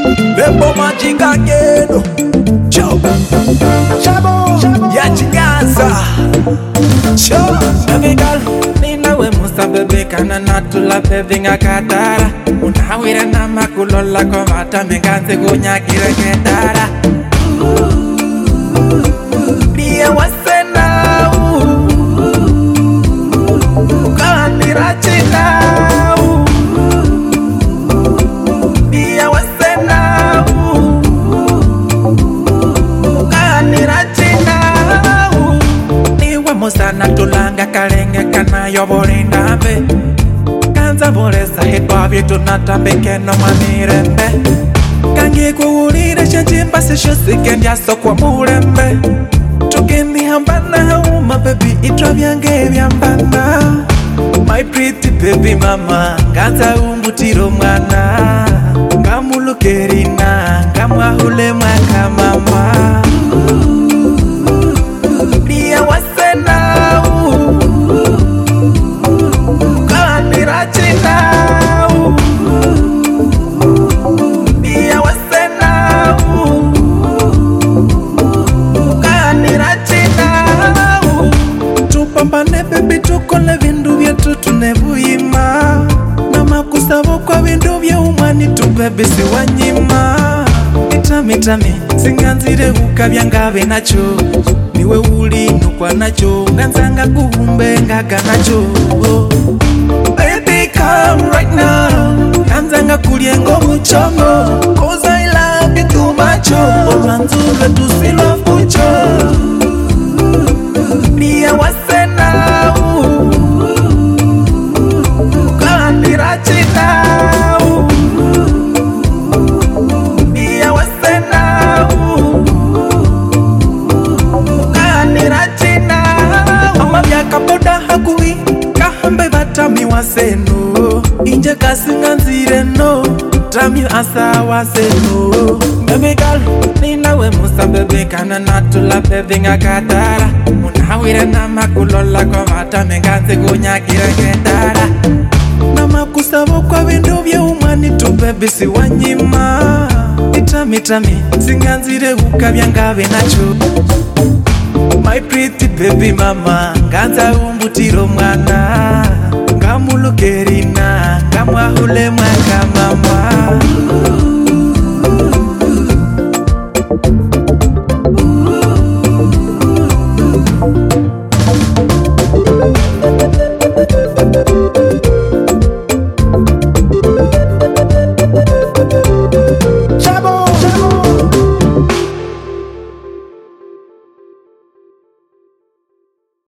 Bembo magic again. Shabo ya chingaza. Baby girl, nina we musa bebe kana natula bebe ngakatara. Unawira na makulola kwa mata menganze kunyakira ketara. Dia wasena kanira china. Dia wasena kanira china. Niwa musa natulanga kalenge kana yoborinda be. Kanza boresa hitwa vitu natambe keno mamirembe. Kange kuulire shanjimba sisho sikendia sokwa murembe. Tukeni hambana hauma baby itra vyange vyambana. My pretty baby mama kanza umbutiro mwana. Ngamulukerina ngamwahule mwaka mama. Dia wasena kanira china. Dia wasena kanira china. Tupambane baby tukole vindu vyetu tunevuyima. Na makusavo kwa vindu vya umani tubebi siwanyima. Itami singanzire ukavya ngave nacho. Niwe uli nukwa nacho. Nganzanga kuhumbe ngaga nacho. Baby come right now. Nganzanga kuliengo muchongo. Cause I love you too much. Oranzule tusilo fucho. Dia wasena kanira china. Dia wasena kanira china. Mama vyaka boda hakui kahambe batami waseno. Inje kasinganzire no tami asa waseno. Baby girl nina we musa bebe kana natula bebe ngakatara. Unawira na makulola kwa mata menganze kunyakira ketara. Na makusavo kwa vindu vya umani tubebi siwanyima. Itami singanzire ukavya ngave nacho. My pretty baby mama nganza umbutiro mwana. Ngamulukerina ngamwahule mwaka mama.